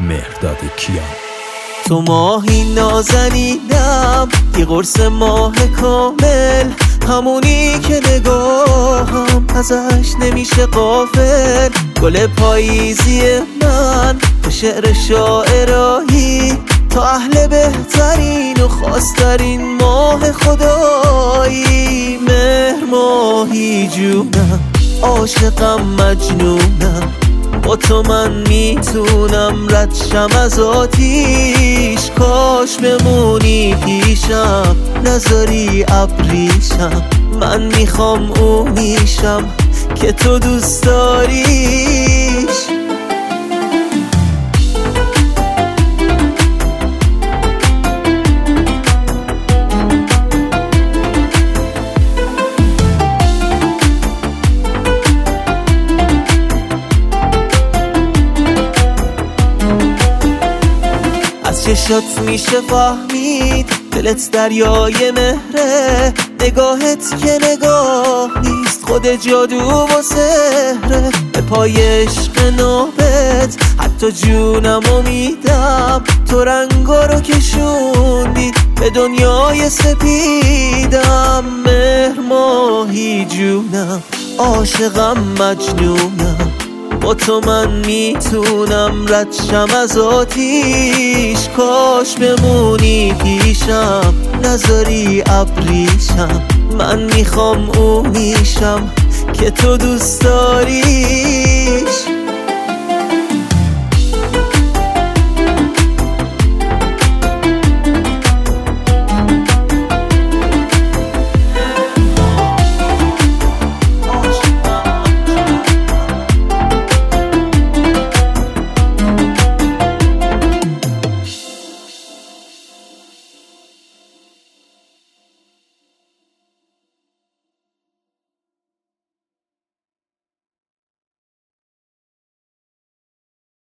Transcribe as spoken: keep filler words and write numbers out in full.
مهرداد کیان. تو ماهی نازنینم، یه قرص ماه کامل، همونی که نگاهم ازش نمیشه غافل. گل پاییزی من، تو شعر شاعرایی، تو اهل بهترین و خواسترین ماه خدایی. مهر ماهی جونم، عاشقم مجنونم، با تو من میتونم ردشم از آتیش. کاش بمونی پیشم، نذاری ابریشم، من میخوام اونیشم که تو دوست داریش. از چشات میشه فهمید دلت دریای مهره، نگاهت که نگاه نیست خود جادو و سحره. به پای عشق نابت حتی جونمو میدم، تو رنگا رو کشوندی به دنیای سپیدم. مهر ماهی جونم، عاشقم مجنونم، با تو من میتونم ردشم از آتیش. کاش بمونی پیشم، نذاری ابریشم، من میخوام اونیشم که تو دوست داری.